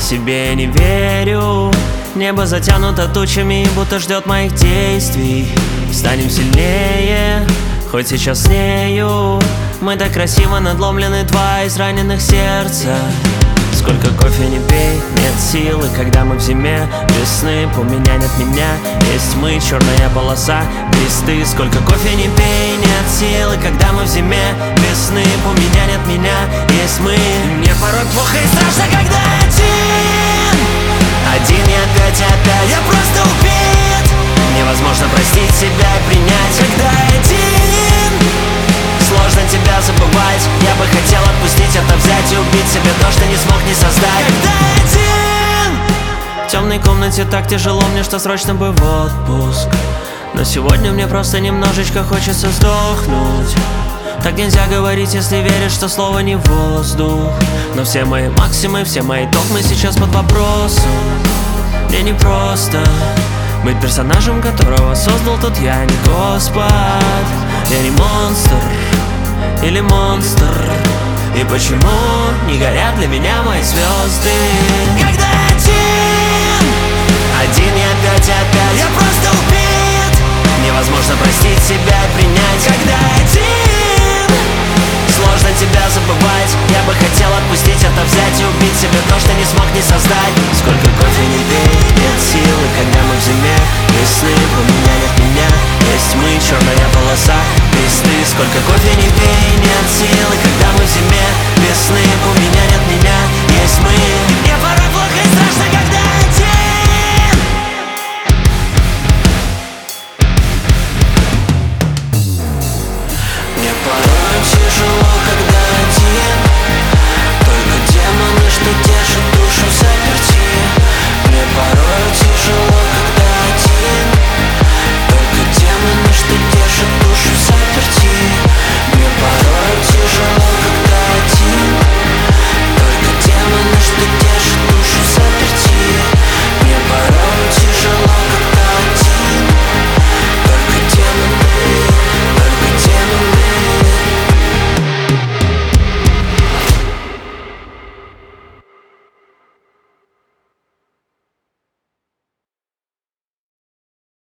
себе не верю. Небо затянуто тучами, будто ждет моих действий. Станем сильнее, хоть сейчас с нею. Мы так красиво надломлены, два израненных сердца. Сколько кофе не пей, нет силы, когда мы в зиме. Весны, у меня нет меня, есть мы, черная полоса, листы. Сколько кофе не пей, нет силы, когда мы в зиме. Весны, у меня нет меня, есть мы. Мне порой плохо и страшно, когда один я опять, я просто убит. Невозможно простить себя и принять, когда один. Сложно тебя забывать. Я бы хотел отпустить это, взять и убить себе то, что не смог не создать. Когда один. В темной комнате так тяжело мне, что срочно бы в отпуск. Но сегодня мне просто немножечко хочется сдохнуть. Так нельзя говорить, если веришь, что слово не воздух. Но все мои максимы, все мои догмы сейчас под вопросом. Мне не просто быть персонажем, которого создал тут я, не Господь. Я не монстр или монстр. И почему не горят для меня мои звезды? Когда один я опять, я просто убит. Невозможно простить себя и принять, когда один. Сложно тебя забывать. Я бы хотел отпустить это, взять и убить себе то, что не смог не создать. Сколько кофе не пей, нет силы, когда мы в зиме. Весны, у меня нет меня, есть мы, черная полоса, листы. Сколько кофе не пей, нет силы, когда мы в зиме. Весны, у меня нет меня, есть мы. Мне порой плохо и страшно, когда один. Мне порой тяжело, когда один. Только демоны, что держат душу заперти. Мне порой тяжело, когда один. Только демоны, что держат душу заперти.